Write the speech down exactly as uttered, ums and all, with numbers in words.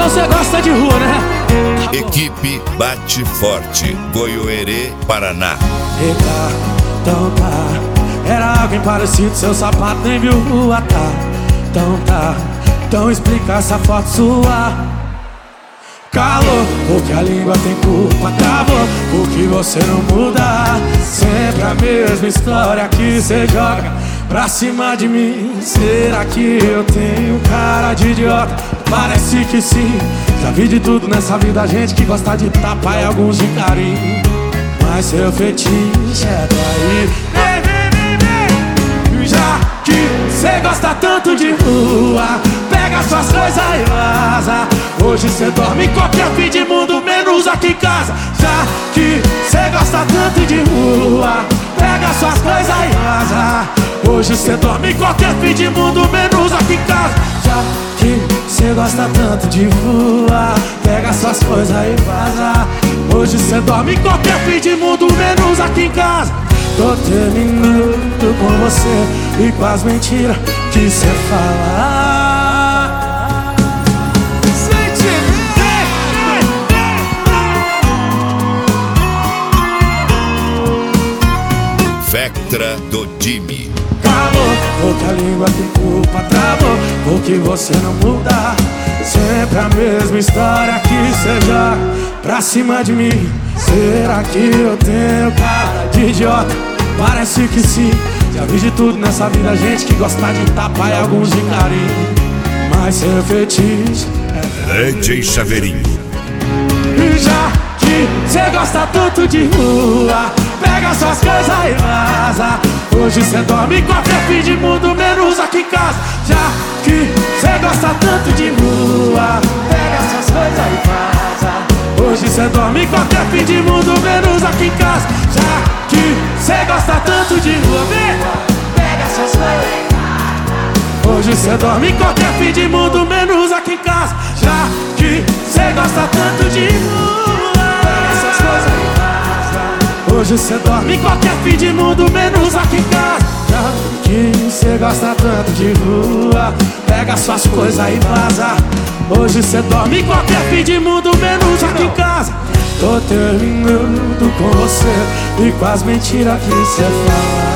você gosta de rua, né? Equipe Bate Forte, Goiôerê, Paraná. Eita, então tá. Era alguém parecido, seu sapato nem viu rua, tá? Então tá, então explica essa foto sua. Calor, porque a língua tem culpa, travou, porque você não muda. Sempre a mesma história que cê joga pra cima de mim. Será que eu tenho cara de idiota? Parece que sim. Já vi de tudo nessa vida, gente que gosta de tapa e alguns de carinho. Mas seu fetiche é daí. Vem, vem, vem, vem. Já que cê gosta tanto de rua, pega suas coisas e vaza. Hoje cê dorme em qualquer fim de mundo, menos aqui em casa. Já que cê gosta tanto de rua, pega suas coisas e vaza. Hoje cê dorme em qualquer fim de mundo, menos aqui em casa. Já que cê gosta tanto de rua, pega suas coisas e vaza. Hoje cê dorme em qualquer fim de mundo, menos aqui em casa. Tô terminando com você e com as mentiras que cê fala. Vectra do Jimmy. Calor, porque a língua tem culpa, travou, porque você não muda. Sempre a mesma história que cê joga pra cima de mim. Será que eu tenho cara de idiota? Parece que sim. Já vi de tudo nessa vida, gente que gosta de tapa e alguns de carinho. Mas seu fetiche é D J Chaveirinho. já que cê gosta tanto de rua, pega suas coisas e vaza. Hoje cê dorme em qualquer fim de mundo, menos aqui em casa. Já que cê gosta tanto de rua, pega suas coisas e vaza. Hoje cê dorme em qualquer fim de mundo, menos aqui em casa. Já que cê gosta tanto de rua, vem, pega suas coisas e vaza. Hoje cê dorme em qualquer fim de mundo, menos aqui em casa. Já que cê gosta tanto de rua, pega suas coisas e vaza. Hoje cê dorme em qualquer fim de mundo, menos aqui em casa. Já que cê gosta tanto de rua, pega suas coisas e vaza. Hoje cê dorme em qualquer fim de mundo, menos aqui em casa. Tô terminando com você e com as mentiras que cê fala.